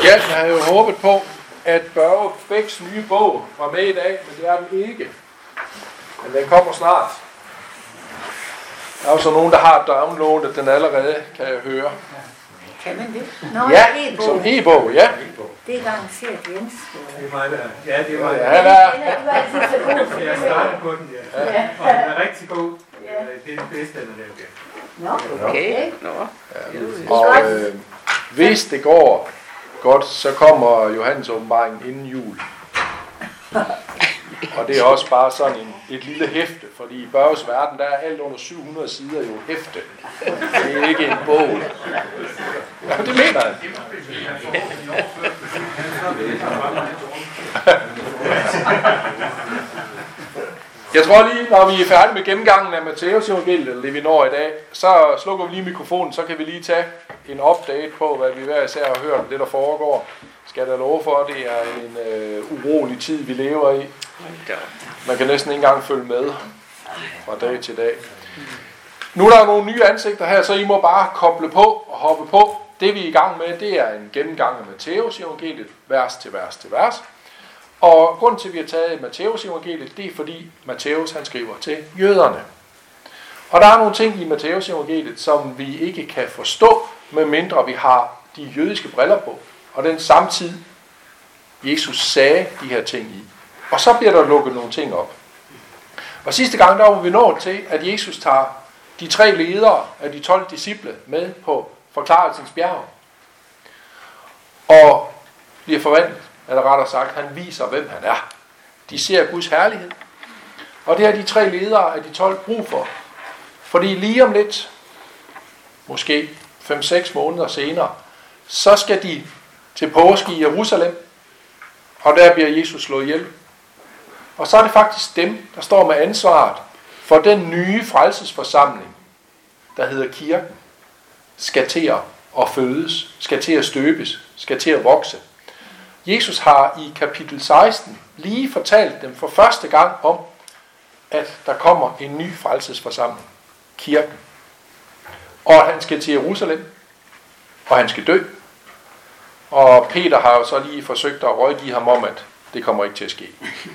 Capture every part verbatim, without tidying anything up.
Ja, jeg havde jo håbet på, at Børge Bæks nye bog var med i dag, men det er den ikke. Men den kommer snart. Der er jo så nogen, der har downloadet den allerede, kan jeg høre. Kan man det? Nå, ja, e-bog. som e-bog, ja. Det er garanteret Jens. Det var det. Ja, det var det. Ja, der. Jeg startede på den, ja. ja. Og den er rigtig god. Det er den bedste, den er lavet, ja. Nå, okay. Nå. Ja. Og øh, hvis det går godt, så kommer Johannes åbenbaringen inden jul. Og det er også bare sådan en, et lille hæfte, fordi i Børges verden, der er alt under syv hundrede sider jo hæfte. Det er ikke en bog. Ja, det mener jeg. Jeg tror lige, når vi er færdige med gennemgangen af Matthæus evangeliet, eller det vi når i dag, så slukker vi lige mikrofonen, så kan vi lige tage en update på, hvad vi hver især har hørt om det, der foregår. Skal jeg love for, det er en øh, urolig tid, vi lever i. Man kan næsten ikke engang følge med fra dag til dag. Nu er der nogle nye ansigter her, så I må bare koble på og hoppe på. Det vi er i gang med, det er en gennemgang af Matthæus evangeliet, vers til vers til vers. Og grunden til, at vi har taget Matthæus evangeliet, det er fordi Matthæus han skriver til jøderne. Og der er nogle ting i Matthæus evangeliet, som vi ikke kan forstå, medmindre vi har de jødiske briller på. Og den samtid, Jesus sagde de her ting i. Og så bliver der lukket nogle ting op. Og sidste gang, der var vi nået til, at Jesus tager de tre ledere af de tolv disciple med på forklarelsens bjerg. Og bliver forvandlet, eller rettere sagt, han viser, hvem han er. De ser Guds herlighed. Og det har de tre ledere af de tolv brug for. Fordi lige om lidt, måske fem seks måneder senere, så skal de til påske i Jerusalem, og der bliver Jesus slået ihjel. Og så er det faktisk dem, der står med ansvaret for den nye frelsesforsamling, der hedder kirken, skal til at fødes, skal til at støbes, skal til at vokse. Jesus har i kapitel seksten lige fortalt dem for første gang om, at der kommer en ny frelsesforsamling, kirken. Og at han skal til Jerusalem, og han skal dø. Og Peter har jo så lige forsøgt at rådgive ham om, at det kommer ikke til at ske.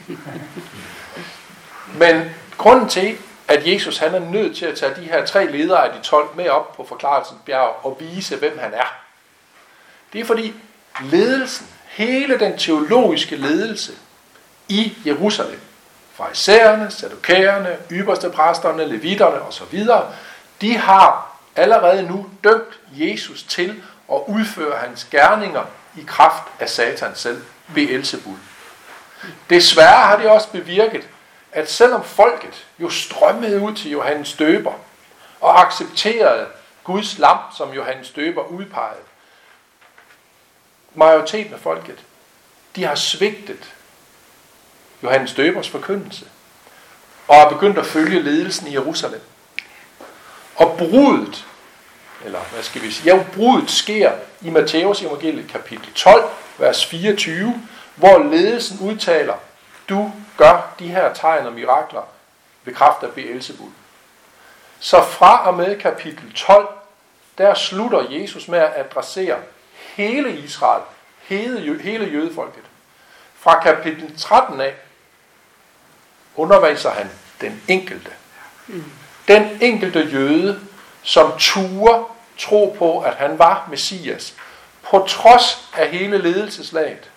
Men grunden til, at Jesus han er nødt til at tage de her tre ledere af de tolv med op på forklarelsens bjerg og vise, hvem han er, det er fordi ledelsen, hele den teologiske ledelse i Jerusalem, farisæerne, saddukæerne, ypperste præsterne, levitterne osv., de har allerede nu dømt Jesus til at udføre hans gerninger i kraft af Satan selv, Beelzebul. Desværre har det også bevirket, at selvom folket jo strømmede ud til Johannes Døber og accepterede Guds lam, som Johannes Døber udpegede, majoriteten af folket, de har svigtet Johannes Døbers forkyndelse og er begyndt at følge ledelsen i Jerusalem. Og brudet, eller hvad skal vi sige, ja, brudet sker i Matthæus evangeliet kapitel tolv, vers fireogtyve, hvor ledelsen udtaler, du gør de her tegn og mirakler ved kraft af Beelzebul. Så fra og med kapitel tolv, der slutter Jesus med at adressere hele Israel, hele, hele jødefolket. Fra kapitel tretten af underviser han den enkelte. Den enkelte jøde, som turde tro på, at han var Messias, på trods af hele ledelseslaget.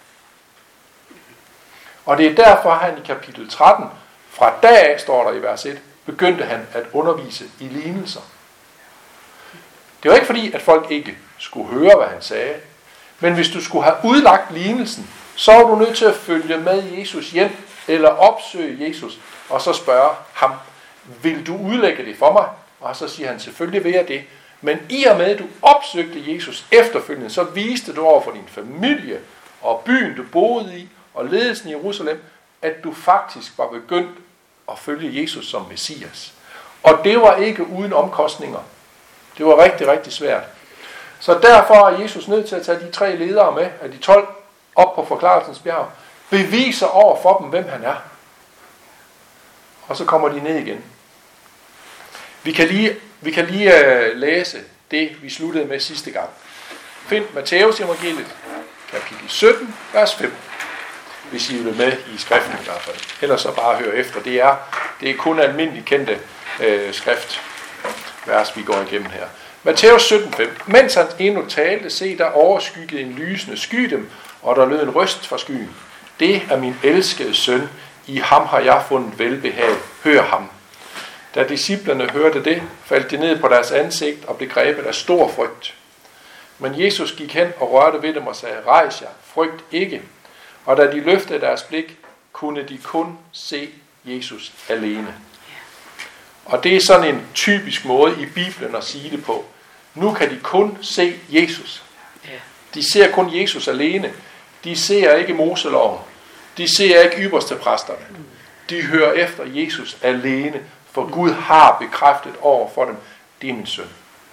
Og det er derfor, han i kapitel tretten, fra dag af, står der i vers et, begyndte han at undervise i lignelser. Det var ikke fordi, at folk ikke skulle høre, hvad han sagde, men hvis du skulle have udlagt lignelsen, så var du nødt til at følge med Jesus hjem, eller opsøge Jesus, og så spørge ham, vil du udlægge det for mig? Og så siger han, selvfølgelig vil jeg det. Men i og med, at du opsøgte Jesus efterfølgende, så viste du over for din familie og byen, du boede i, og ledelsen i Jerusalem, at du faktisk var begyndt at følge Jesus som Messias. Og det var ikke uden omkostninger. Det var rigtig, rigtig svært. Så derfor er Jesus nødt til at tage de tre ledere med, af de tolv, op på forklarelsens bjerg, beviser over for dem, hvem han er. Og så kommer de ned igen. Vi kan lige, vi kan lige uh, læse det, vi sluttede med sidste gang. Find Matthæus evangeliet, kapitel sytten, vers fem. Hvis I vil med i skriften i hvert fald. Ellers så bare hør efter. Det er, det er kun almindeligt kendte øh, skriftvers, vi går igennem her. Matthæus sytten fem. Mens han endnu talte, se der overskyggede en lysende sky dem, og der lød en røst fra skyen. Det er min elskede søn, i ham har jeg fundet velbehag. Hør ham. Da disciplerne hørte det, faldt de ned på deres ansigt og blev grebet af stor frygt. Men Jesus gik hen og rørte ved dem og sagde, rejs jer, frygt ikke. Og da de løftede deres blik, kunne de kun se Jesus alene. Og det er sådan en typisk måde i Bibelen at sige det på. Nu kan de kun se Jesus. De ser kun Jesus alene. De ser ikke Moseloven. De ser ikke ypperste præsterne. De hører efter Jesus alene, for Gud har bekræftet over for dem, det er min søn.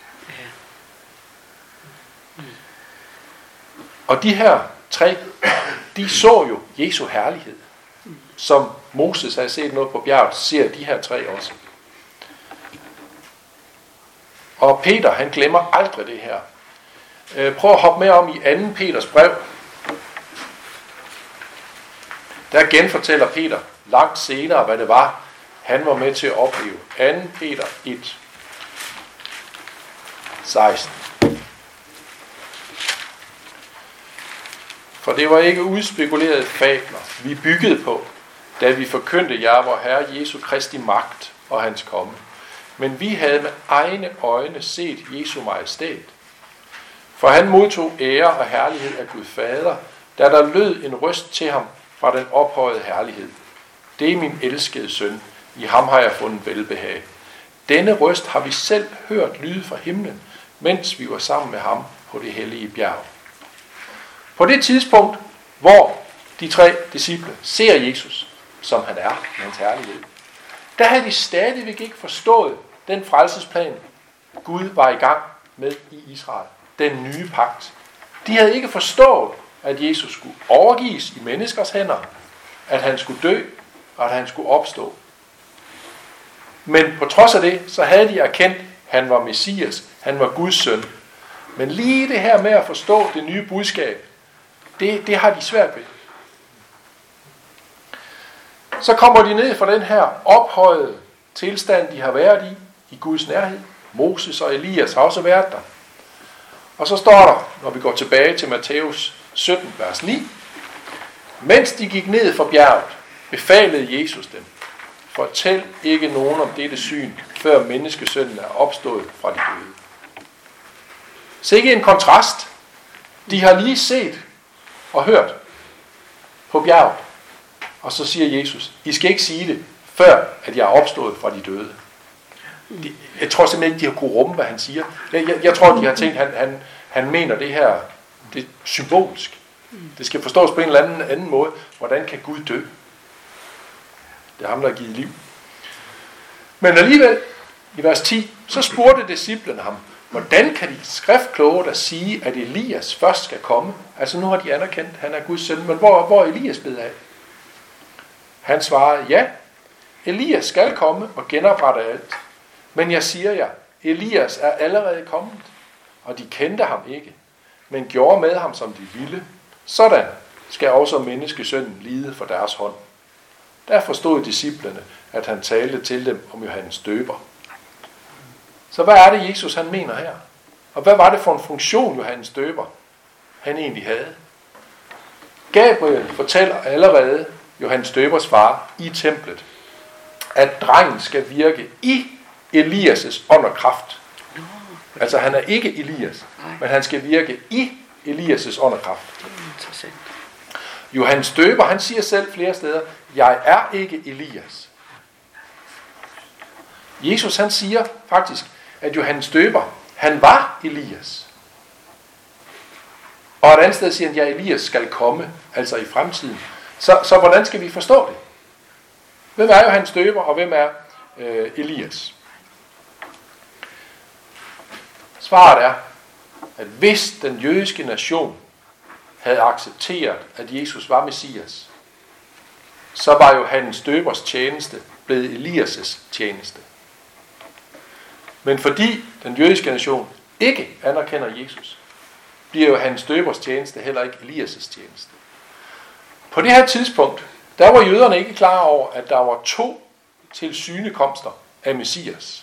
Og de her tre, de så jo Jesu herlighed. Som Moses havde set noget på bjerget, ser de her tre også. Og Peter, han glemmer aldrig det her. Prøv at hoppe med om i anden Peters brev. Der genfortæller Peter langt senere, hvad det var, han var med til at opleve. anden Peter et, seksten. For det var ikke udspekulerede fabler, vi byggede på, da vi forkyndte jer vor Herre Jesu Kristi magt og hans komme. Men vi havde med egne øjne set Jesu majestæt. For han modtog ære og herlighed af Gud Fader, da der lød en røst til ham fra den ophøjede herlighed. Det er min elskede søn, i ham har jeg fundet velbehag. Denne røst har vi selv hørt lyde fra himlen, mens vi var sammen med ham på det hellige bjerg. På det tidspunkt, hvor de tre disciple ser Jesus, som han er, med hans herlighed, der havde de stadigvæk ikke forstået den frelsesplan, Gud var i gang med i Israel. Den nye pagt. De havde ikke forstået, at Jesus skulle overgives i menneskers hænder, at han skulle dø, og at han skulle opstå. Men på trods af det, så havde de erkendt, at han var Messias, han var Guds søn. Men lige det her med at forstå det nye budskab, det, det har de svært ved. Så kommer de ned fra den her ophøjede tilstand, de har været i, i Guds nærhed. Moses og Elias har også været der. Og så står der, når vi går tilbage til Matthæus sytten, vers ni. Mens de gik ned fra bjerget, befalede Jesus dem, fortæl ikke nogen om dette syn, før menneskesønnen er opstået fra de døde. Så ikke en kontrast. De har lige set og hørt på bjerget. Og så siger Jesus, I skal ikke sige det, før at jeg er opstået fra de døde. De, jeg tror simpelthen ikke, de har kunnet rumme, hvad han siger. Jeg, jeg, jeg tror, de har tænkt, han, han, han mener det her, det er symbolsk. Det skal forstås på en eller anden, anden måde. Hvordan kan Gud dø? Det er ham, der har givet liv. Men alligevel, i vers ti, så spurgte disciplene ham, hvordan kan de skriftkloge der sige, at Elias først skal komme? Altså nu har de anerkendt, at han er Guds søn, men hvor, hvor er Elias blevet af? Han svarede, ja, Elias skal komme og genoprette alt. Men jeg siger jer, Elias er allerede kommet, og de kendte ham ikke, men gjorde med ham, som de ville. Sådan skal også menneskesønnen lide for deres hånd. Der forstod disciplene, at han talte til dem om Johannes Døber. Så hvad er det, Jesus han mener her? Og hvad var det for en funktion, Johannes Døber han egentlig havde? Gabriel fortæller allerede Johannes Døbers far i templet, at drengen skal virke i Elias' ånd og kraft. Altså han er ikke Elias, men han skal virke i Elias' ånd og kraft. Johannes Døber, han siger selv flere steder, jeg er ikke Elias. Jesus han siger faktisk, at Johannes Døber, han var Elias. Og et andet sted siger han, ja, Elias skal komme, altså i fremtiden. Så, så hvordan skal vi forstå det? Hvem er Johannes Døber, og hvem er øh, Elias? Svaret er, at hvis den jødiske nation havde accepteret, at Jesus var Messias, så var Johannes Døbers tjeneste blevet Elias' tjeneste. Men fordi den jødiske nation ikke anerkender Jesus, bliver Johannes Døbers tjeneste heller ikke Elias' tjeneste. På det her tidspunkt, der var jøderne ikke klar over, at der var to tilsynekomster af Messias.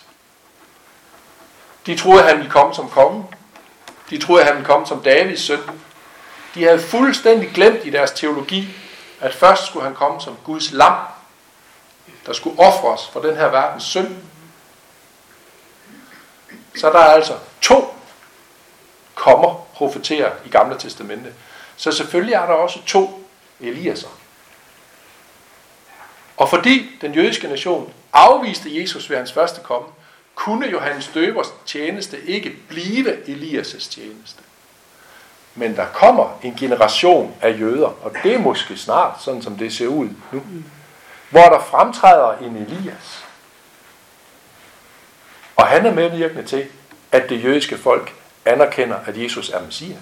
De troede, at han ville komme som konge. De troede, at han ville komme som Davids søn. De havde fuldstændig glemt i deres teologi, at først skulle han komme som Guds lam, der skulle ofres for den her verdens synd. Så der er altså to kommer profeterer i Gamle Testamente. Så selvfølgelig er der også to Eliaser. Og fordi den jødiske nation afviste Jesus ved hans første komme, kunne Johannes Døbers tjeneste ikke blive Elias' tjeneste. Men der kommer en generation af jøder, og det er måske snart, sådan som det ser ud nu, hvor der fremtræder en Elias. Og han er medvirkende til, at det jødiske folk anerkender, at Jesus er Messias.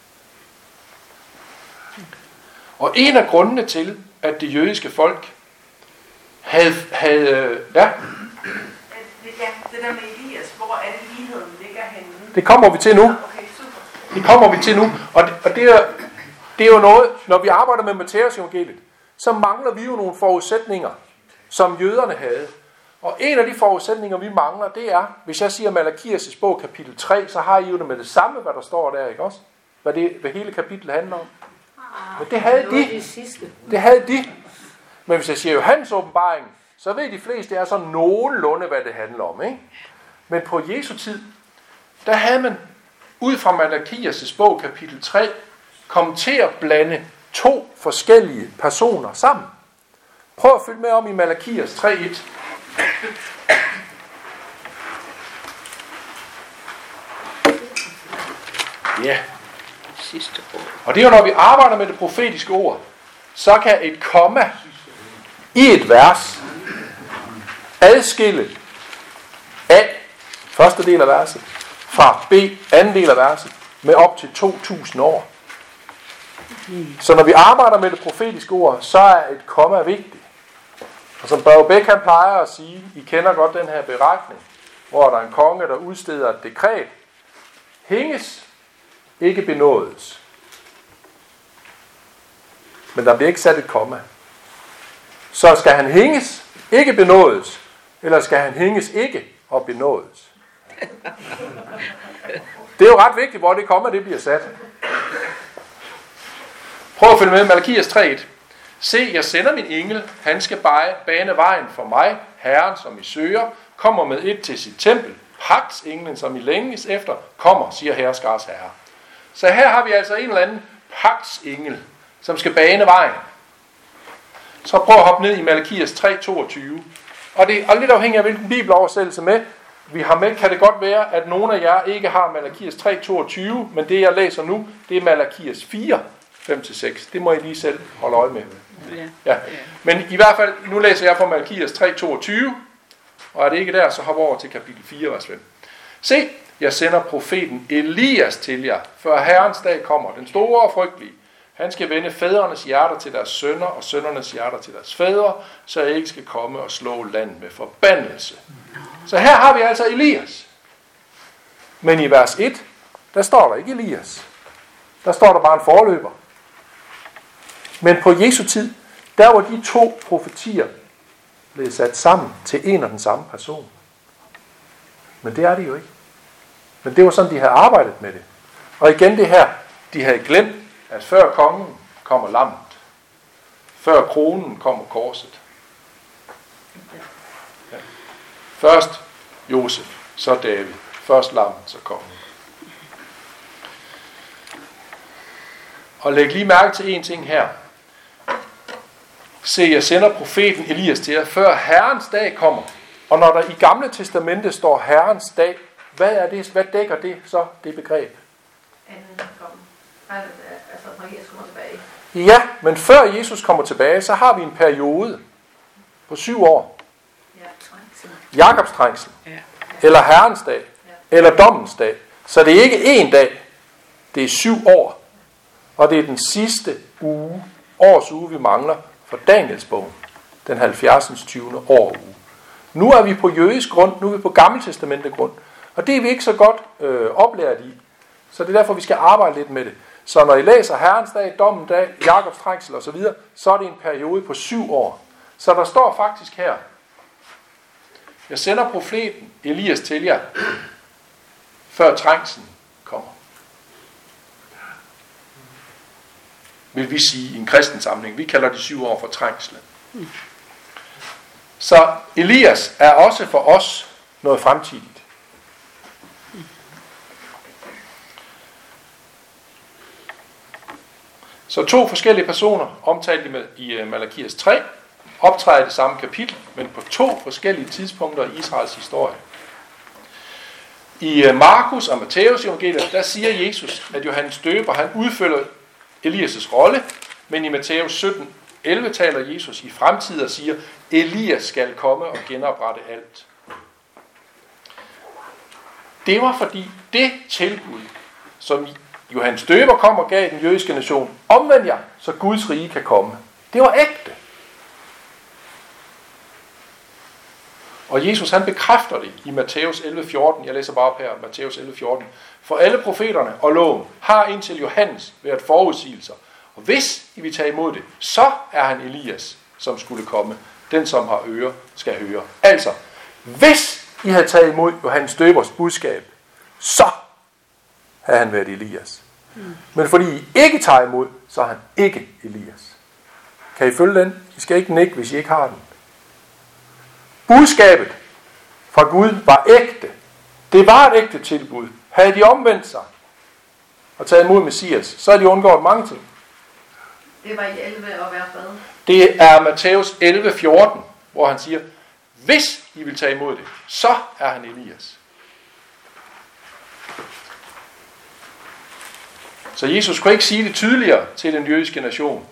Og en af grundene til, at det jødiske folk havde... havde ja, Ja, det der med Elias, hvor er det ligheden ligger henne? det kommer vi til nu. Okay, super. Det kommer vi til nu. Og det, og det, er, det er jo noget, når vi arbejder med Matthæus evangeliet, så mangler vi jo nogle forudsætninger, som jøderne havde. Og en af de forudsætninger, vi mangler, det er, hvis jeg siger Malakias' bog kapitel tre, så har I jo det med det samme, hvad der står der, ikke også? Hvad, det, hvad hele kapitlet handler om. Men det havde de. Det havde de. Men hvis jeg siger Johannes åbenbaring, så ved de fleste, det er så nogenlunde, hvad det handler om, ikke? Men på Jesu tid, der havde man ud fra Malakias' bog kapitel tre, kommet til at blande to forskellige personer sammen. Prøv at følge med om i Malakias tre et. Ja. Sidste ord. Og det er jo, når vi arbejder med det profetiske ord, så kan et komma i et vers adskille A, første del af verset, fra B, anden del af verset, med op til to tusind år. Så når vi arbejder med det profetiske ord, så er et komma vigtigt. Og som Børge Bæk han plejer at sige, I kender godt den her beretning, hvor der er en konge, der udsteder et dekret. Hænges, ikke benådes. Men der bliver ikke sat et komma. Så skal han hænges, ikke benådes, eller skal han hænges ikke og benådes? Det er jo ret vigtigt, hvor det komma det bliver sat. Prøv at følge med Malakias tre et. Se, jeg sender min engel, han skal bane vejen for mig, Herren, som I søger, kommer med et til sit tempel. Pagtsenglen, som I længes efter, kommer, siger herskars herre. Så her har vi altså en eller anden pagtsengel, som skal bane vejen. Så prøv at hoppe ned i Malakias tre toogtyve. Og det er lidt afhængigt af, hvilken bibeloversættelse med vi har med, kan det godt være, at nogle af jer ikke har Malakias tre toogtyve, men det jeg læser nu, det er Malakias fire fem til seks. Det må I lige selv holde øje med. Ja. Men i hvert fald, nu læser jeg fra Malakias tre toogtyve, og er det ikke der, så hop over til kapitel fire, vers fem. Se, jeg sender profeten Elias til jer, før Herrens dag kommer, den store og frygtelige. Han skal vende fædrenes hjerter til deres sønner, og sønnernes hjerter til deres fædre, så jeg ikke skal komme og slå landet med forbandelse. Så her har vi altså Elias. Men i vers et, der står der ikke Elias. Der står der bare en forløber. Men på Jesu tid, der var de to profetier blevet sat sammen til en og den samme person. Men det er det jo ikke. Men det var sådan, de havde arbejdet med det. Og igen det her, de havde glemt, at før kongen kommer lammet. Før kronen kommer korset. Ja. Først Josef, så David. Først lammet, så kongen. Og læg lige mærke til en ting her. Se, jeg sender profeten Elias til jer, før Herrens dag kommer. Og når der i Gamle Testamente står Herrens dag, hvad er det? Hvad dækker det så, det begreb? Altså, når Jesus kommer tilbage. Ja, men før Jesus kommer tilbage, så har vi en periode på syv år. Jakobs trængsel. Eller Herrens dag. Eller dommens dag. Så det er ikke én dag. Det er syv år. Og det er den sidste uge, års uge, vi mangler for Daniels bogen. Den halvfjerdsens tyvende år uge. Nu er vi på jødisk grund, nu er vi på gammeltestamentet grund. Og det er vi ikke så godt øh, oplært i. Så det er derfor, vi skal arbejde lidt med det. Så når I læser Herrens dag, Dommens dag, Jakobs trængsel osv., så er det en periode på syv år. Så der står faktisk her, jeg sender profeten Elias til jer, før trængslen kommer. Vil vi sige i en kristen samling. Vi kalder de syv år for trængslen. Så Elias er også for os noget fremtidigt. Så to forskellige personer, omtalt i Malakias tre, optræder i det samme kapitel, men på to forskellige tidspunkter i Israels historie. I Markus og Matthæus evangeliet, der siger Jesus, at Johannes Døber, han udfylder Elias' rolle, men i Matthæus sytten elleve taler Jesus i fremtiden og siger, Elias skal komme og genoprette alt. Det var fordi det tilbud, som Johannes Døber kom og gav den jødiske nation, omvend jer, så Guds rige kan komme. Det var ægte. Og Jesus han bekræfter det i Matthæus elleve fjorten. Jeg læser bare op her, Matthæus elleve fjorten. For alle profeterne og loven har indtil Johannes været forudsigelser. Og hvis I vil tage imod det, så er han Elias, som skulle komme. Den, som har ører, skal høre. Altså, hvis I havde taget imod Johannes Døbers budskab, så havde han været Elias. Mm. Men fordi I ikke tager imod, så er han ikke Elias. Kan I følge den? I skal ikke nikke, hvis I ikke har den. Budskabet fra Gud var ægte. Det var et ægte tilbud. Havde de omvendt sig og taget imod Messias, så havde de undgået mange ting. Det var i elleve og hvert fald. Det er Matthæus elleve fjorten, hvor han siger, hvis I vil tage imod det, så er han Elias. Så Jesus kunne ikke sige det tydeligere til den jødiske nation.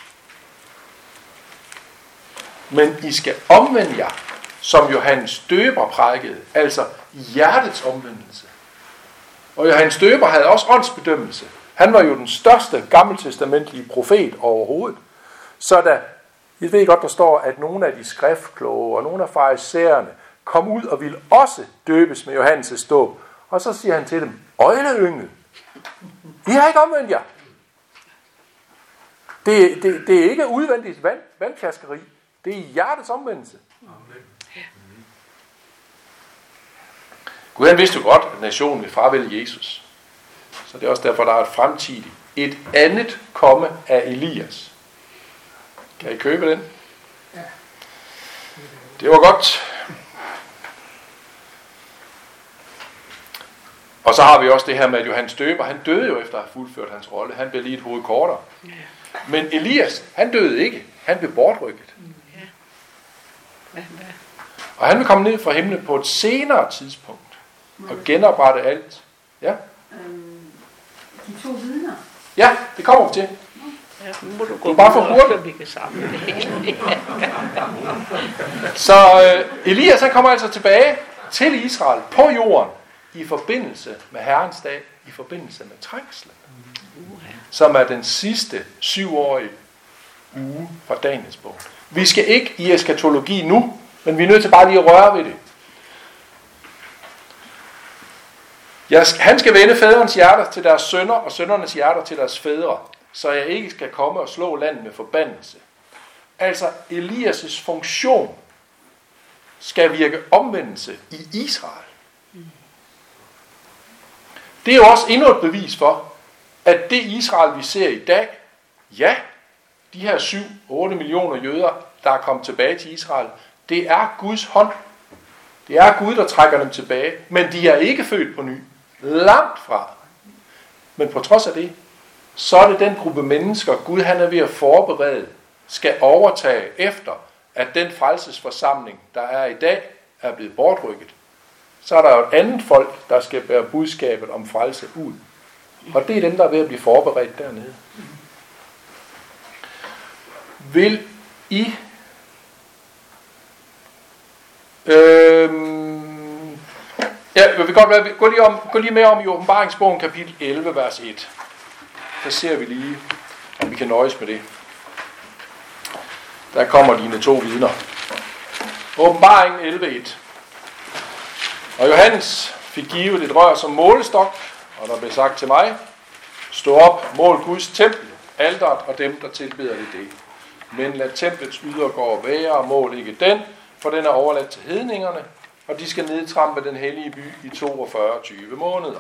Men I skal omvende jer, som Johannes Døber prædikede, altså hjertets omvendelse. Og Johannes Døber havde også åndsbedømmelse. Han var jo den største gammeltestamentlige profet overhovedet. Så da, jeg ved godt, der står, at nogle af de skriftkloge og nogle af farisæerne kom ud og ville også døbes med Johannes' dåb. Og så siger han til dem, øjleyngel, I har ikke omvendt jer. Det, det, det er ikke udvendigt vand, vandflaskeri. Det er hjertets omvendelse. Gud han vidste jo godt, at nationen vil fravælge Jesus. Så det er også derfor, der er et fremtidigt. Et andet komme af Elias. Kan I købe den? Det var godt. Og så har vi også det her med, at Johannes Døber, han døde jo efter at have fuldført hans rolle. Han blev lige et hoved kortere. Men Elias, han døde ikke. Han blev bortrykket. Og han vil komme ned fra himlen på et senere tidspunkt og genoprette alt. Ja? De to vidner. Ja, det kommer vi til. Ja, må du gå Du er bare for hurtigt. så vi kan samle det hele. Så øh, Elias han kommer altså tilbage til Israel på jorden i forbindelse med Herrens dag, i forbindelse med trængslen, som er den sidste syvårige uge fra Daniels bog. Vi skal ikke i eskatologi nu, men vi er nødt til bare lige at røre ved det. Jeg, han skal vende fædrens hjerter til deres sønner, og sønnernes hjerter til deres fædre, så jeg ikke skal komme og slå landet med forbandelse. Altså, Elias' funktion skal virke omvendelse i Israel. Det er jo også endnu et bevis for, at det Israel, vi ser i dag, ja, de her syv otte millioner jøder, der er kommet tilbage til Israel, det er Guds hånd. Det er Gud, der trækker dem tilbage, men de er ikke født på ny. Langt fra. Men på trods af det, så er det den gruppe mennesker, Gud han er ved at forberede, skal overtage efter, at den frelsesforsamling, der er i dag, er blevet bortrykket. Så er der jo et andet folk, der skal bære budskabet om frelse ud. Og det er dem, der er ved at blive forberedt dernede. Vil I øhm, ja, jeg vil godt gå lige, om, gå lige med om i Åbenbaringsbogen kapitel elleve, vers et. Så ser vi lige, om vi kan nøjes med det. Der kommer dine to vidner. Åbenbaringen elleve et. Og Johannes fik givet et rør som målestok, og Og der blev sagt til mig, stå op, mål Guds tempel, alteret og dem, der tilbeder det det. Men lad templets ydergård være, og mål ikke den, for den er overladt til hedningerne, og de skal nedtrampe den hellige by i toogfyrre til tyve måneder.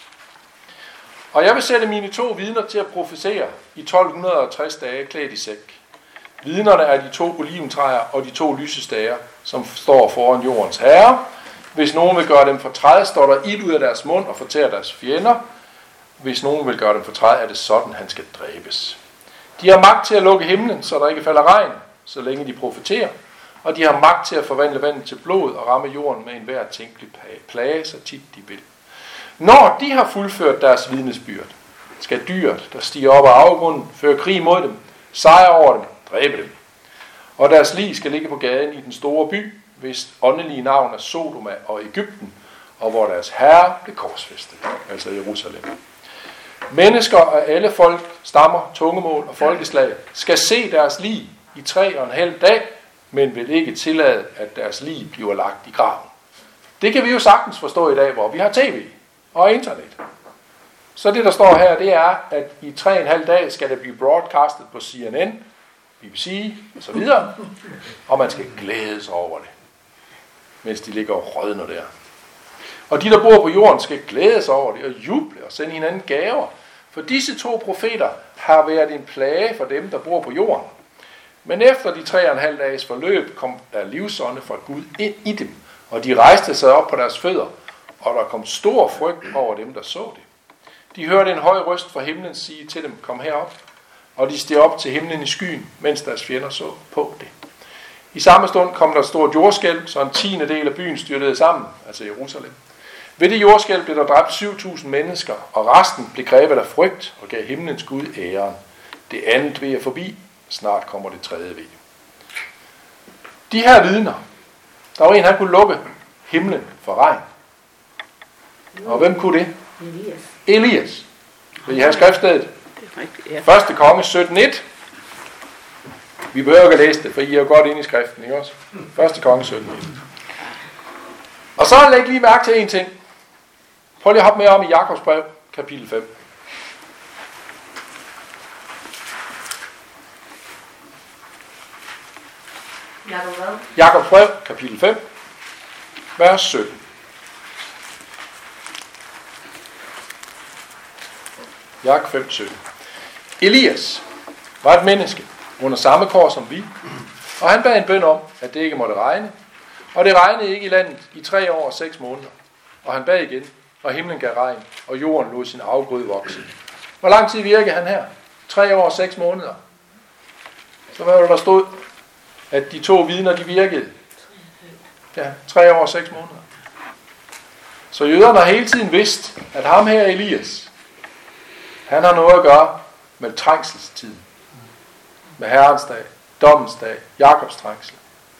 Og jeg vil sætte mine to vidner til at profetere i tolv tres dage klædt i sæk. Vidnerne er de to oliventræer og de to lysestager, som står foran jordens herre. Hvis nogen vil gøre dem fortræd, står der ild ud af deres mund og fortærer deres fjender. Hvis nogen vil gøre dem fortræd, er det sådan, han skal dræbes. De har magt til at lukke himlen, så der ikke falder regn, så længe de profeterer. Og de har magt til at forvandle vandet til blod og ramme jorden med enhver tænkelig plage, så tit de vil. Når de har fuldført deres vidnesbyrd, skal dyret, der stiger op af afgrunden, føre krig mod dem, sejre over dem, dræbe dem. Og deres lig skal ligge på gaden i den store by, hvis åndelige navn er Sodoma og Egypten, og hvor deres herre blev korsfæstet, altså Jerusalem. Mennesker af alle folk, stammer, tungemål og folkeslag skal se deres lig i tre og en halv dag, men vil ikke tillade, at deres lig bliver lagt i graven. Det kan vi jo sagtens forstå i dag, hvor vi har tv og internet. Så det, der står her, det er, at i tre og en halv dag skal det blive broadcastet på C N N, B B C og så videre, og man skal glæde sig over det, mens de ligger og rådner der. Og de, der bor på jorden, skal glæde sig over det og juble og sende hinanden gaver, for disse to profeter har været en plage for dem, der bor på jorden. Men efter de tre og en halv dages forløb kom der livsånde fra Gud ind i dem, og de rejste sig op på deres fødder, og der kom stor frygt over dem, der så det. De hørte en høj røst fra himlen sige til dem, kom herop, og de steg op til himlen i skyen, mens deres fjender så på det. I samme stund kom der et stort jordskælv, så en tiende del af byen styrtede sammen, altså Jerusalem. Ved det jordskælv blev der dræbt syv tusind mennesker, og resten blev grebet af frygt og gav himlens Gud æren. Det andet ved at forbi, snart kommer det tredje ved. De her vidner, der var en, han kunne lukke himlen for regn. Og hvem kunne det? Elias. Elias. Vil I have skriftstedet? Det er rigtigt, ja. Første konge sytten et. Vi behøver ikke at læse det, for I er godt inde i skriften, ikke også? Første konge sytten et. Og så læg lige mærke til en ting. Prøv lige at hoppe med om i Jakobs brev, kapitel fem. Jakob hvad? Jakobs brev, kapitel fem, vers sytten. Jakob fem sytten. Elias var et menneske under samme kår som vi, og han bad en bøn om, at det ikke måtte regne, og det regnede ikke i landet i tre år og seks måneder. Og han bad igen, og himlen gav regn, og jorden lod sin afgrøde vokse. Hvor lang tid virkede han her? Tre år og seks måneder. Så hvad var der stod? At de to vidner, de virkede. Ja, tre år og seks måneder. Så jøderne har hele tiden vidst, at ham her Elias, han har noget at gøre med trængselstiden. Med Herrens dag, dommens dag, Jakobs trængsel.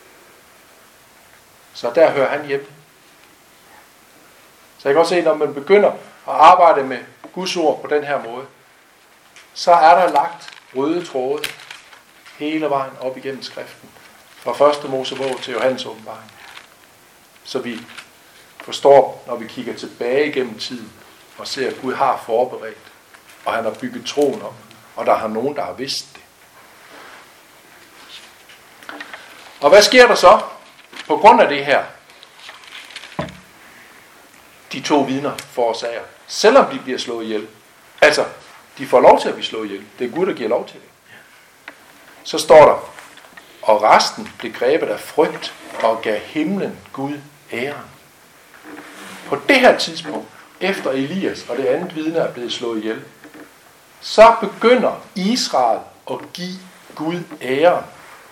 Så der hører han hjemme. Så jeg kan godt se, at når man begynder at arbejde med Guds ord på den her måde, så er der lagt røde tråde hele vejen op igennem skriften. Fra første Mosebog til Johannes åbenbaring. Så vi forstår, når vi kigger tilbage igennem tiden, og ser, at Gud har forberedt, og han har bygget troen op, og der har nogen, der har vidst det. Og hvad sker der så på grund af det her? De to vidner forårsager, selvom de bliver slået ihjel. Altså, de får lov til at blive slået ihjel. Det er Gud, der giver lov til det. Så står der, og resten blev grebet af frygt og gav himlen Gud æren. På det her tidspunkt, efter Elias og det andet vidne er blevet slået ihjel, så begynder Israel at give Gud æren.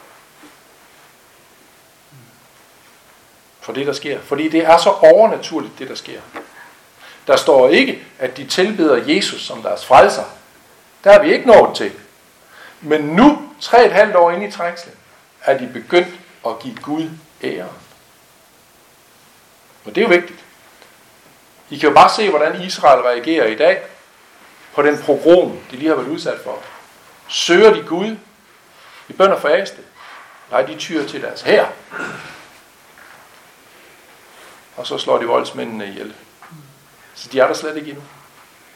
For det, der sker. Fordi det er så overnaturligt, det der sker. Der står ikke, at de tilbeder Jesus som deres frelser. Der er vi ikke nået til. Men nu, tre og et halvt år inde i trængslen, er de begyndt at give Gud æren. Og det er jo vigtigt. I kan jo bare se, hvordan Israel reagerer i dag på den pogrom, de lige har været udsat for. Søger de Gud i bøn og faste? Nej, de tyr til deres hær. Og så slår de voldsmændene ihjel. Så de er der slet ikke endnu.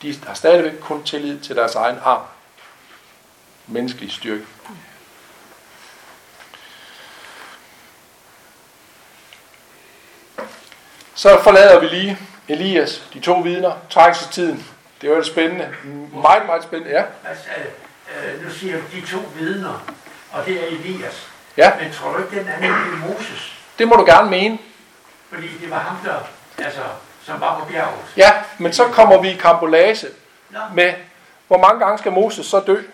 De har stadigvæk kun tillid til deres egen arm. Menneskelig styrke. Så forlader vi lige Elias, de to vidner, trængselstiden. Det var jo spændende. Meget, meget spændende, ja. Altså, øh, nu siger du de to vidner, og det er Elias. Ja. Men tror du ikke, den anden er Moses? Det må du gerne mene. Fordi det var ham, der, altså, som var på bjerget. Ja, men så kommer vi i karambolage Nå. med, hvor mange gange skal Moses så dø?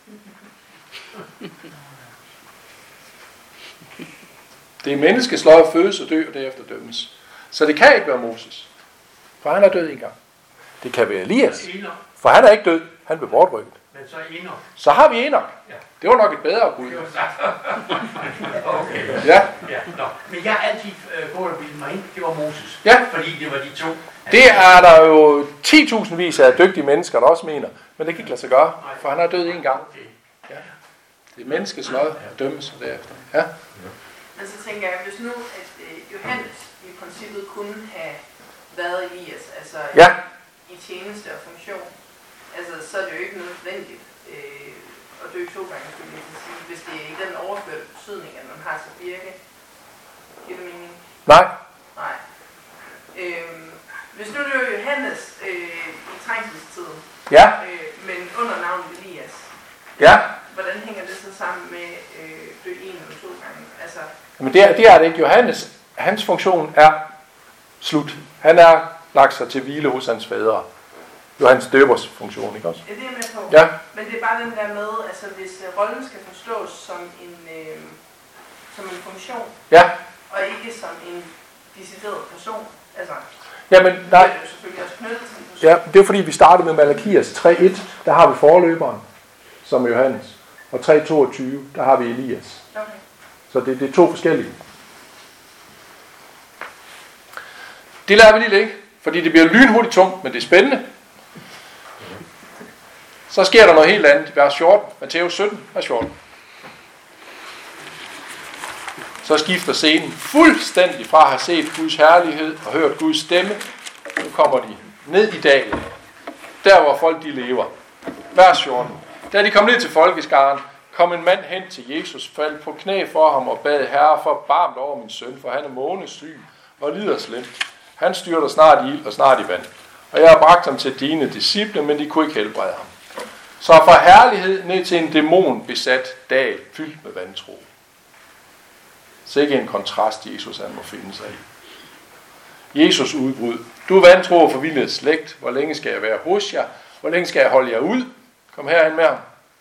Det er menneskets lod at fødes og dø og derefter dømmes. Så det kan ikke være Moses. For han er død en gang. Det kan være Elias. Enoch, For han er ikke død. Han blev bortrykket. men så Enoch. Så har vi Enoch. Ja. Det var nok et bedre bud. Det var sagt. Okay. Ja. Ja, nå. Men jeg har altid øh, gået og bildet mig ind, det var Moses. Ja. Fordi det var de to. Det er der jo ti tusindvis af dygtige mennesker, der også mener. Men det kan ikke lade sig gøre, for han er død en gang. Okay. Ja. Det er menneskets lod at dømmes derefter. Ja. Men så tænker jeg, hvis nu, at øh, Johannes i princippet kunne have været Elias, altså Ja. i tjeneste og funktion, altså så er det jo ikke nødvendigt øh, at dø to gange, skulle jeg sige, hvis det er i den overførte betydning, at man har sit virke. Giver det mening? Nej. Nej. Øhm, hvis nu det var Johannes øh, i trængselstiden, Ja. øh, men under navnet Elias, Ja. hvordan hænger det så sammen med øh, dø en eller to gange? Altså, Men det er, det er det ikke. Johannes, hans funktion er slut. Han er lagt sig til hvile hos hans fædre. Johannes døbers funktion, ikke også? er det jeg med på? Ja. Men det er bare den der med, altså hvis øh, rollen skal forstås som en, øh, som en funktion, Ja. og ikke som en decideret person. Altså, Jamen, det nej. er jo selvfølgelig også knyttet til en person. Ja, det er fordi, vi startede med Malakias tre et. Der har vi forløberen, som er Johannes. Og tre toogtyve, der har vi Elias. Okay. Så det, det er to forskellige. Det lader vi lige ligge, fordi det bliver lynhurtigt tungt, men det er spændende. Så sker der noget helt andet i vers fjorten. Matthæus sytten, vers fjorten. Så skifter scenen fuldstændig fra at have set Guds herlighed og hørt Guds stemme. Nu kommer de ned i dalen. Der hvor folk de lever. Vers fjorten. Da de kom ned til folkeskaren, kom en mand hen til Jesus, faldt på knæ for ham og bad: Herre, forbarm dig over min søn, for han er månesyg og lider slemt. Han styrter snart i ild og snart i vand. Og jeg har bragt ham til dine disciple, men de kunne ikke helbrede ham. Så fra herlighed ned til en dæmon besat dal, fyldt med vantro. Så ikke en kontrast, Jesus han må finde sig i. Jesus udbrud. Du er vantro og forvildet slægt. Hvor længe skal jeg være hos jer? Hvor længe skal jeg holde jer ud? Kom herhen med ham.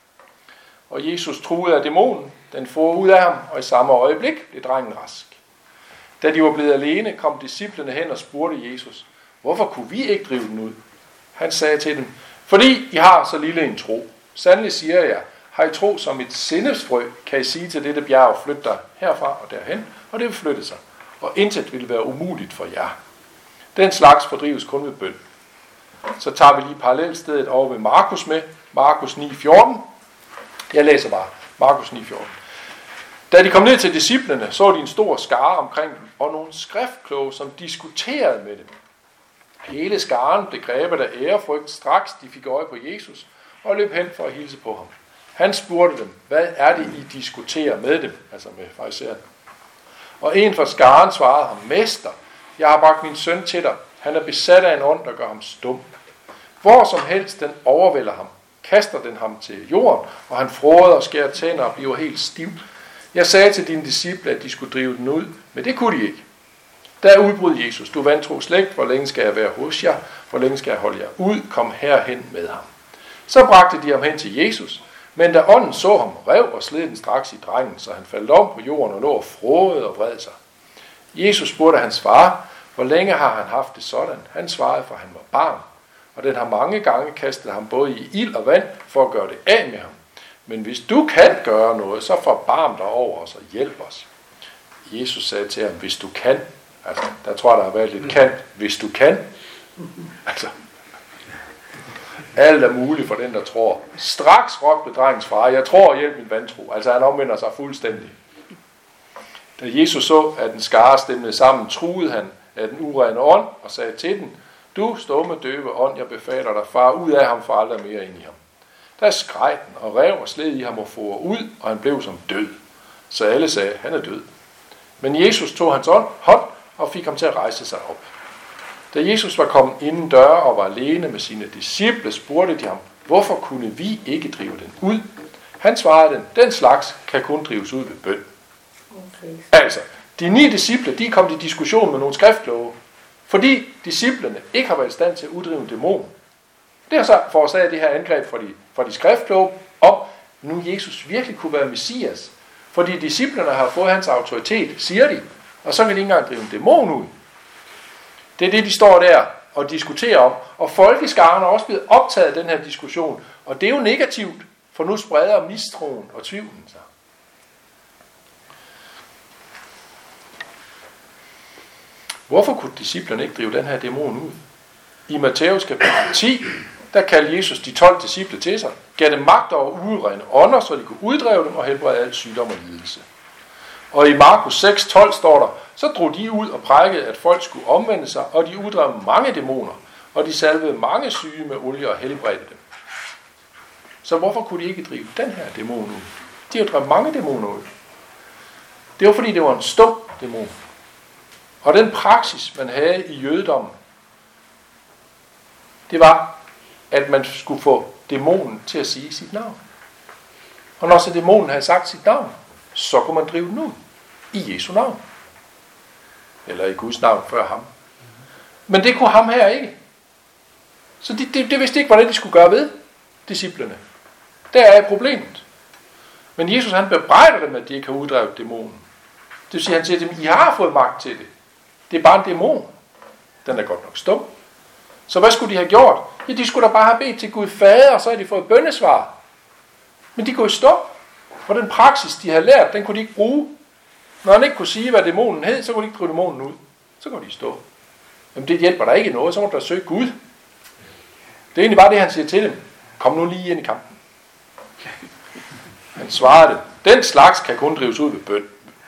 Og Jesus truede af dæmonen. Den for ud af ham, og i samme øjeblik blev drengen rask. Da de var blevet alene, kom disciplene hen og spurgte Jesus: Hvorfor kunne vi ikke drive den ud? Han sagde til dem: Fordi I har så lille en tro. Sandelig siger jeg, har I tro som et sindesfrø, kan I sige til dette bjerg: Flyt dig herfra og derhen, og det vil flytte sig. Og intet vil være umuligt for jer. Den slags fordrives kun ved bøn. Så tager vi lige parallelstedet over ved Markus med. Markus ni fjorten. Jeg læser bare. Markus ni fjorten. Da de kom ned til disciplene, så de en stor skare omkring dem, og nogle skriftkloge, som diskuterede med dem. Hele skaren blev grebet af ærefrygt, straks de fik øje på Jesus, og løb hen for at hilse på ham. Han spurgte dem: Hvad er det, I diskuterer med dem? Altså med farisæerne. Og en fra skaren svarede ham: Mester, jeg har bragt min søn til dig. Han er besat af en ånd, der gør ham stum. Hvor som helst den overvælder ham, kaster den ham til jorden, og han fråder og skærer tænder og bliver helt stiv. Jeg sagde til dine disciple, at de skulle drive den ud, men det kunne de ikke. Der udbrød Jesus: Du vantro slægt, hvor længe skal jeg være hos jer? Hvor længe skal jeg holde jer ud? Kom herhen med ham. Så bragte de ham hen til Jesus, men da ånden så ham, rev og sled den straks i drengen, så han faldt om på jorden og lå og frådede og vred sig. Jesus spurgte hans far: Hvor længe har han haft det sådan? Han svarede: For han var barn, og den har mange gange kastet ham både i ild og vand for at gøre det af med ham. Men hvis du kan gøre noget, så forbarm dig over os og hjælp os. Jesus sagde til ham: Hvis du kan. Altså, der tror jeg, der har været lidt kan. Hvis du kan. Altså, alt er muligt for den, der tror. Straks råbte drengens far: Jeg tror, hjælp min vantro. Altså, han omvender sig fuldstændig. Da Jesus så, at den skare stemlede sammen, truede han af den urene ånd og sagde til den: Du stumme døve ånd, jeg befaler dig, far ud af ham, for aldrig mere ind i ham. Der skreg den, og rev og sled i ham og for ud, og han blev som død. Så alle sagde, han er død. Men Jesus tog hans hånd og fik ham til at rejse sig op. Da Jesus var kommet inden døre og var alene med sine disciple, spurgte de ham, hvorfor kunne vi ikke drive den ud? Han svarede den, den slags kan kun drives ud ved bøn. Okay. Altså, de ni disciple, de kom til diskussion med nogle skriftlove, fordi disciplene ikke har været i stand til at uddrive en dæmon. Det har så forårsaget det her angreb fra de, fra de skriftlove, om nu Jesus virkelig kunne være Messias. Fordi disciplene har fået hans autoritet, siger de, og så kan de ikke engang drive en dæmon ud. Det er det, de står der og diskuterer om. Og folkeskaren er også blevet optaget af den her diskussion. Og det er jo negativt, for nu spreder mistroen og tvivlen sig. Hvorfor kunne disciplerne ikke drive den her dæmon ud? I Matthæus kapitel ti, der kaldte Jesus de tolv disciple til sig, gav dem magt over urene ånder, så de kunne uddrive dem og helbrede al sygdom og lidelse. Og i Markus seks tolv står der, så drog de ud og prædikede, at folk skulle omvende sig, og de uddrev mange dæmoner, og de salvede mange syge med olie og helbredte dem. Så hvorfor kunne de ikke drive den her dæmon ud? De har drevet mange dæmoner ud. Det var fordi, det var en stum dæmon. Og den praksis, man havde i jødedommen, det var, at man skulle få dæmonen til at sige sit navn. Og når så dæmonen havde sagt sit navn, så kunne man drive den ud i Jesu navn. Eller i Guds navn før ham. Men det kunne ham her ikke. Så det, det, det vidste ikke, hvordan de skulle gøre ved disciplene. Der er problemet. Men Jesus han bebrejder dem, at de ikke har uddrevet dæmonen. Det vil sige, han siger til dem, I har fået magt til det. Det er bare en dæmon. Den er godt nok stum. Så hvad skulle de have gjort? Ja, de skulle da bare have bedt til Gud fader, og så havde de fået bønnesvar. Men de kunne jo stå. For den praksis, de havde lært, den kunne de ikke bruge. Når han ikke kunne sige, hvad dæmonen hed, så kunne de ikke drive dæmonen ud. Så kunne de stå. Jamen det hjælper der ikke noget, så må du da søge Gud. Det er egentlig bare det, han siger til dem. Kom nu lige ind i kampen. Han svarede det. Den slags kan kun drives ud ved bøn.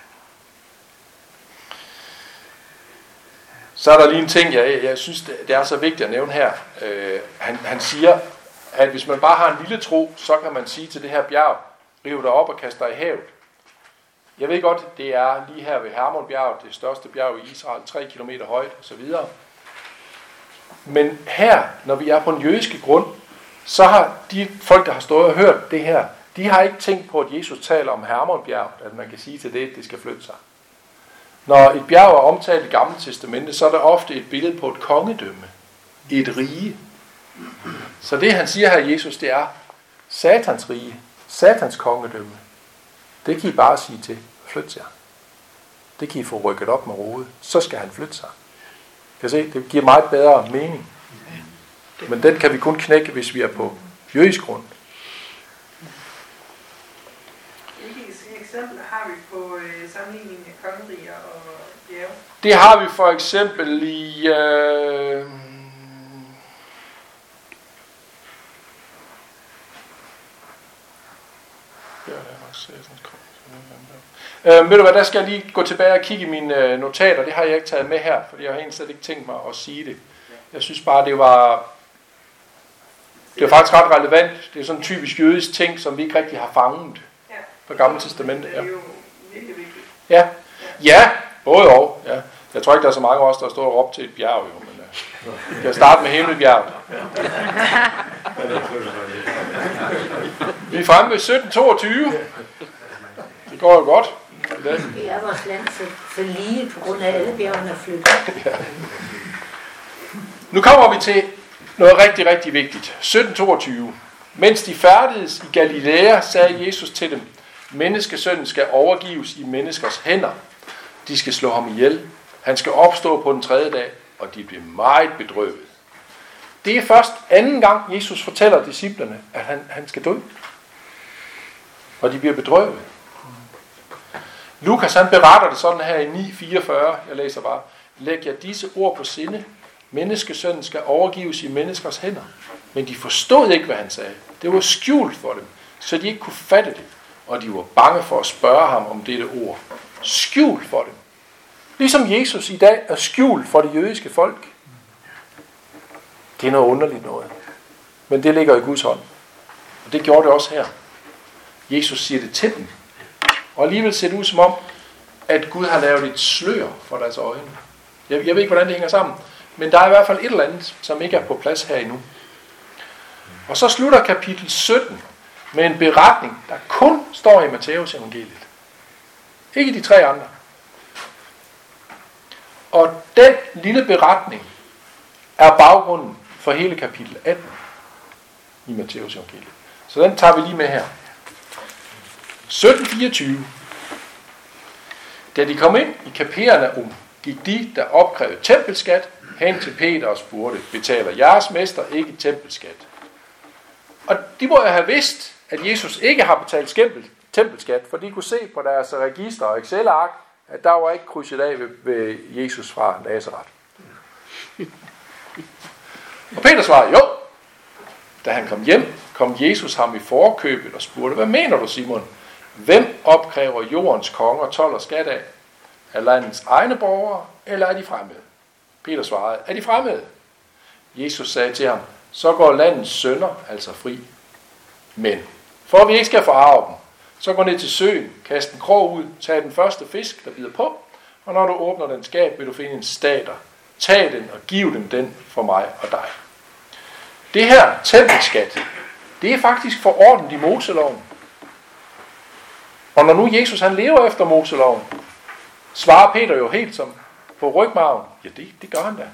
Så er der lige en ting, jeg, jeg synes, det er så vigtigt at nævne her. Øh, han, han siger, at hvis man bare har en lille tro, så kan man sige til det her bjerg, riv dig op og kast dig i havet. Jeg ved godt, det er lige her ved Hermonbjerget, det største bjerg i Israel, tre kilometer højt osv. Men her, når vi er på en jødiske grund, så har de folk, der har stået og hørt det her, de har ikke tænkt på, at Jesus taler om Hermonbjerget, at man kan sige til det, at det skal flytte sig. Når et bjerg er omtalt i Gamle Testamente, så er der ofte et billede på et kongedømme, et rige. Så det han siger her, Jesus, det er Satans rige, Satans kongedømme. Det kan I bare sige til, flyt jer. Det kan I få rykket op med rodet, så skal han flytte sig. Kan I se, det giver meget bedre mening. Men den kan vi kun knække, hvis vi er på jødisk grund. Hvilke eksempler har vi på øh, sammenligning af kongeriger og bjerge? Det har vi for eksempel i... Øh, Øh, ved du hvad, der skal jeg lige gå tilbage og kigge i mine øh, notater. Det har jeg ikke taget med her, fordi jeg har egentlig slet ikke tænkt mig at sige det. Jeg synes bare, det var, det var faktisk ret relevant. Det er sådan en typisk jødisk ting, som vi ikke rigtig har fanget fra Gamle Testamentet. Det er jo virkelig vigtigt. Ja, ja, både og. Ja. Jeg tror ikke, der er så mange af os, der står og råbt til et bjerg. Jo, men, uh, jeg kan starte med Himmelbjerget. Vi er fremme ved sytten toogtyve. Det går jo godt. Det er vores land så, så lige på grund af alle bjergene er flyttet. Ja. Nu kommer vi til noget rigtig, rigtig vigtigt. sytten toogtyve. Mens de færdedes i Galilea, sagde Jesus til dem, menneskesønnen skal overgives i menneskers hænder. De skal slå ham ihjel. Han skal opstå på den tredje dag, og de bliver meget bedrøvet. Det er først anden gang, Jesus fortæller disciplerne, at han, han skal dø. Og de bliver bedrøvet. Lukas han beretter det sådan her i ni fireogfyrre. Jeg læser bare. Læg jer disse ord på sinde. Menneskesønnen skal overgives i menneskers hænder. Men de forstod ikke, hvad han sagde. Det var skjult for dem, så de ikke kunne fatte det. Og de var bange for at spørge ham om dette ord. Skjult for dem. Ligesom Jesus i dag er skjult for det jødiske folk. Det er noget underligt noget. Men det ligger i Guds hånd. Og det gjorde det også her. Jesus siger det til dem. Og alligevel ser det ud som om, at Gud har lavet et slør for deres øjne. Jeg, jeg ved ikke, hvordan det hænger sammen. Men der er i hvert fald et eller andet, som ikke er på plads her endnu. Og så slutter kapitel sytten med en beretning, der kun står i Matteus evangeliet. Ikke de tre andre. Og den lille beretning er baggrunden for hele kapitel atten i Matteus evangeliet. Så den tager vi lige med her. sytten fireogtyve. Da de kom ind i Kapernaum, gik de, der opkrævede tempelskat, hen til Peter og spurgte, betaler jeres mester ikke tempelskat? Og de må have vidst, at Jesus ikke har betalt tempelskat, for de kunne se på deres register og Excel-ark, at der var ikke krydset af ved, ved Jesus fra Nazareth. Og Peter svarede, jo. Da han kom hjem, kom Jesus ham i forkøbet og spurgte, hvad mener du, Simon? Hvem opkræver jordens konger told og skat af? Er landets egne borgere, eller er de fremmede? Peter svarede, er de fremmede? Jesus sagde til ham, så går landets sønner altså fri. Men for at vi ikke skal forarve dem, så gå ned til søen, kast en krog ud, tag den første fisk, der bider på, og når du åbner den skab, vil du finde en stater. Tag den og giv dem den for mig og dig. Det her tempelskat, det er faktisk forordnet i Moseloven. Og når nu Jesus han lever efter Moseloven, svarer Peter jo helt som på rygmarven. Ja, det, det gør han da.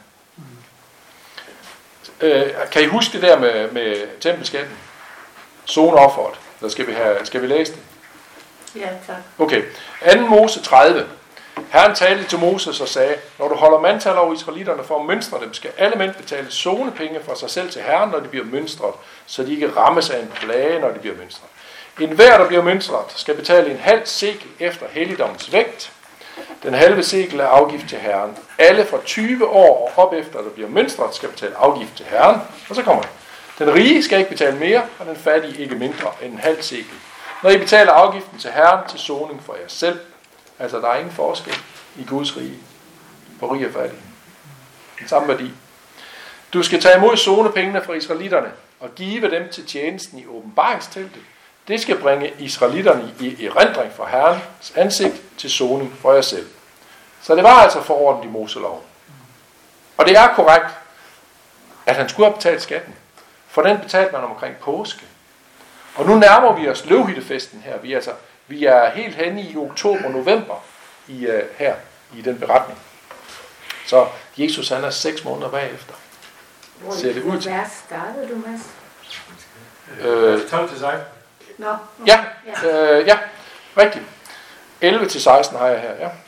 Øh, kan I huske det der med, med tempelskatten? Zoneofferet. Eller skal vi, have, skal vi læse det? Ja, tak. Okay. anden Mose tredive. Herren talte til Moses og sagde, når du holder mandtal over israelitterne for at mønstre dem, skal alle mænd betale zonepenge for sig selv til Herren, når de bliver mønstret, så de ikke rammes af en plage, når de bliver mønstret. En hver, der bliver mønstret, skal betale en halv sekel efter helligdommens vægt. Den halve sekel er afgift til Herren. Alle fra tyve år og op efter, der bliver mønstret, skal betale afgift til Herren. Og så kommer det. Den rige skal ikke betale mere, og den fattige ikke mindre end en halv sekel. Når I betaler afgiften til Herren til soning for jer selv, altså der er ingen forskel i Guds rige på rig og fattig. Den samme værdi. Du skal tage imod zonepengene fra israelitterne og give dem til tjenesten i åbenbaringsteltet. Det skal bringe israelitterne i erindring fra Herrens ansigt til soning for jer selv. Så det var altså forordnet i Moseloven. Og det er korrekt, at han skulle have betalt skatten. For den betalte man omkring påske. Og nu nærmer vi os løvhyttefesten her. Vi er, altså, vi er helt henne i oktober-november i, uh, her i den beretning. Så Jesus han er seks måneder bagefter. Hvor Ser det ud til? Hvad startede du, Mads? Øh, tolv til seksten. Nå, okay. ja, øh, ja, rigtigt. elleve til seksten har jeg her, ja.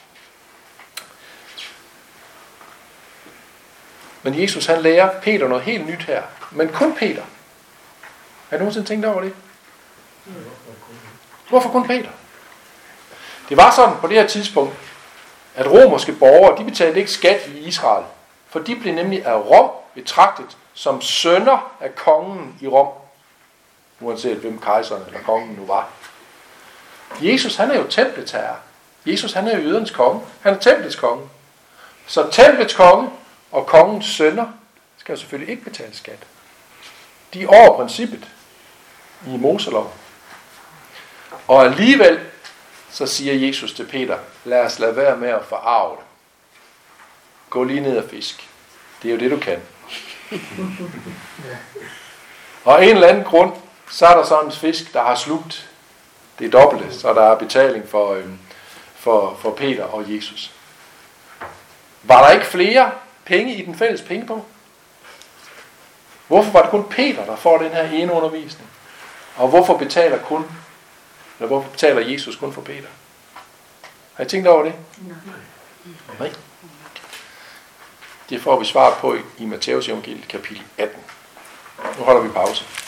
Men Jesus han lærer Peter noget helt nyt her. Men kun Peter. Har du nogensinde tænkt over det? Hvorfor kun Peter? Det var sådan på det her tidspunkt, at romerske borgere, de betalte ikke skat i Israel. For de blev nemlig af Rom betragtet som sønner af kongen i Rom. Uanset hvem kejseren eller kongen nu var. Jesus han er jo templets herre. Jesus han er jo jødernes konge. Han er templets konge. Så templets konge og kongens sønner skal selvfølgelig ikke betale skat. De er over princippet i Moseloven. Og alligevel så siger Jesus til Peter, lad os lade være med at forarve det. Gå lige ned og fisk. Det er jo det du kan. Og en eller anden grund, så er der sådan en fisk, der har slugt det dobbelte, så der er betaling for, øhm, for, for Peter og Jesus. Var der ikke flere penge i den fælles pengepunkt? Hvorfor var det kun Peter, der får den her ene undervisning? Og hvorfor betaler kun, eller hvorfor betaler Jesus kun for Peter? Har I tænkt over det? Nej. Nej. Det får vi svar på i Matteus evangeliet kapitel atten. Nu holder vi pause.